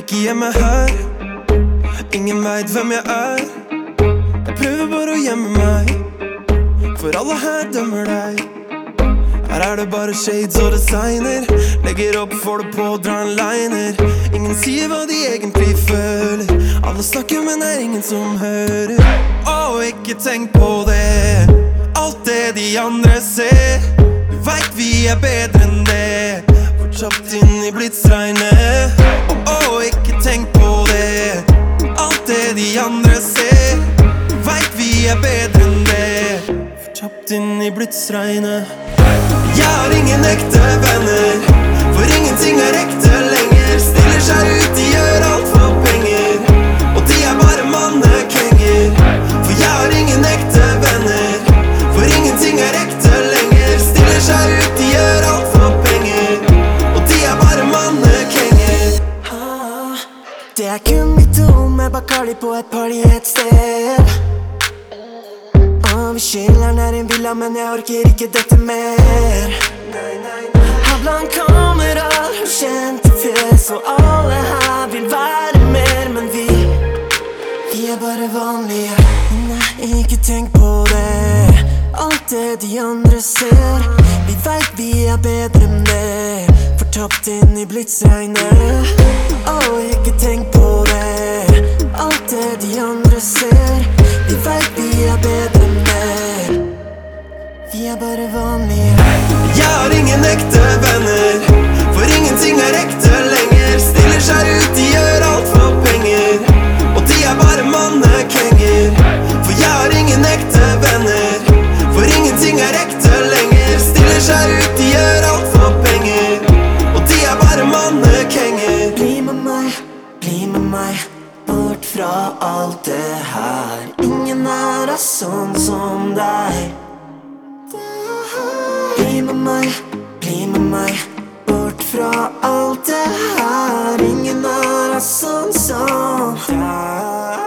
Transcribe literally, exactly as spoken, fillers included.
ikke gjemme her. Ingen vet hvem jeg er. Jeg prøver bare å gjemme meg, for alle her dømmer deg. Her er det bare shades og designer. Legger opp, får det på, drar en liner. Ingen sier hva de egentlig føler. Alle snakker, men det er ingen som hører. Åh, ikke tenk på det, alt det de andre ser. Du vet vi er bedre enn det, fortapt inn i blitsregnet. Åh, ikke tenk på det, alt det de andre ser. Du vet vi er bedre enn det, fortapt inn i blitsregnet. Jeg har ingen ekte venner, for ingenting er ekte lenger. Stiller seg ut, de gjør alt for penger, og de er bare mannekenger. For jeg har ingen ekte venner, for ingenting er ekte lenger. Stiller seg ut, de gjør alt for penger, og de er bare mannekenger. ah, Det er kun vi to med Bacardi på et party et sted. Vi chiller nær en villa, men jeg orker ikke dette mer. Har blant kameraer og kjente fjes, og alle her vil være mer. Men vi, vi er bare vanlige. Nei, ikke tenk på det, alt det de andre ser. Vi vet vi er bedre enn det, fortapt inn i blitsregnet. Åh, ikke tenk på det, alt det de andre ser. Vi vet vi er bedre enn det, vi er bare vanlige. Jeg har ingen ekte venner, for ingenting er ekte lenger. Stiller seg ut, de gjør alt for penger, og de er bare mannekenger. For jeg har ingen ekte venner, for ingenting er ekte lenger. Stiller seg ut, de gjør alt for penger, og de er bare mannekenger. Bli med meg, bli med meg, bort fra alt det her. Ingen er sånn som deg. Bli med meg, bli med meg, bort fra alt det her. Ingen er sånn som deg.